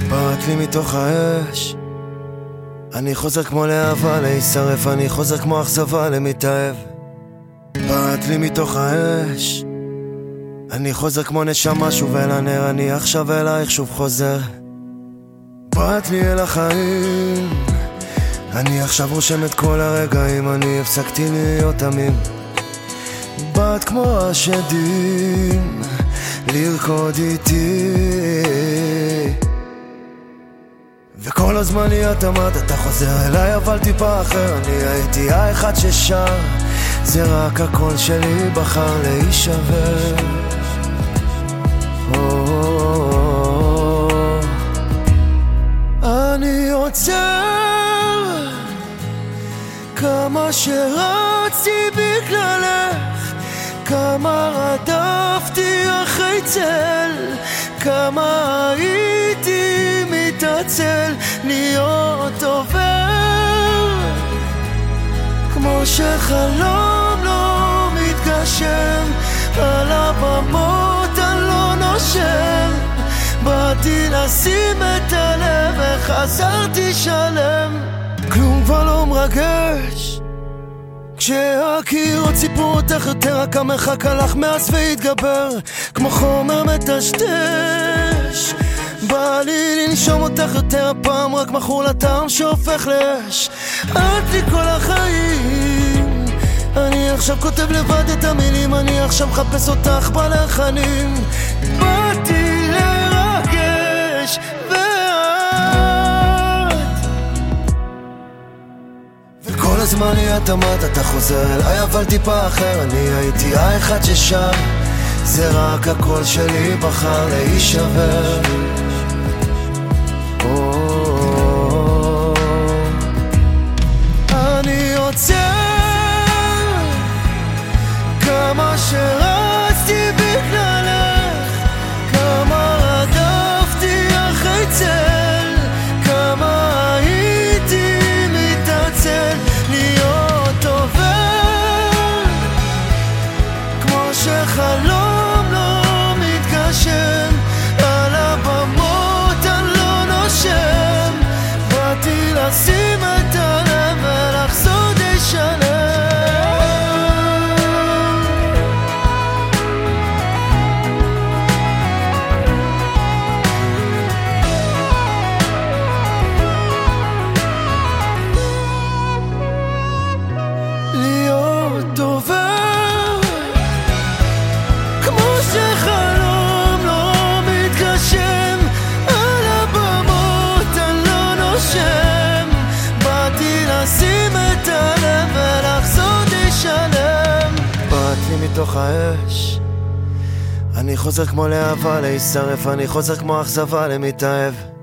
באת לי מתוך האש, אני חוזר כמו להבה להישרף, אני חוזר כמו אכזבה למתאהב. באת לי מתוך האש, אני חוזר כמו נשמה שוב אל הנר, אני עכשיו אלייך שוב חוזר. באת לי אל החיים, אני עכשיו רושם את כל הרגעים, אני הפסקתי להיות תמים. באת כמו השדים לרקוד איתי, וכל הזמן היא את אמרת אתה חוזר אליי אבל טיפה אחר. אני הייתי האחד ששר, זה רק הקול שלי בחר להישבר. אני עוצר כמה שרצתי בגללך, כמה רדפתי אחרי צל, כמה הייתי מתעצל להיות עובר, כמו שחלום לא מתגשם, על הבמות אני לא נושם. באתי לשים את הלב וחזרתי שלם, כלום כבר לא מרגש, כשהקירות סיפרו אותך יותר, רק המרחק הלך מאז והתגבר כמו חומר מטשטש. בא לי לנשום אותך יותר, הפעם רק מכור לטעם שהופך לאש. את לי כל החיים, אני עכשיו כותב לבד את המילים, אני עכשיו מחפש אותך בלחנים. באתי לרגש כל הזמן היא את אמרת אתה חוזר אליי אבל טיפה אחר. אני הייתי האחד ששר, זה רק הקול שלי בחר להישבר. אני עוצר כמה שרצתי בגללך, כמה רדפתי אחרי צל, כמה הייתי מתעצל להיות עובר, כמו שחלום לא מתגשם, על הבמות אני לא נושם. באתי לשים את הלב ולחזור די שלם. להיות עובר, כמו שחלום לא מתגשם, על הבמות אני לא נושם. באתי לשים את הלב ולחזור די שלם. באת לי מתוך האש, אני חוזר כמו להבה להישרף, אני חוזר כמו אכזבה למתאהב.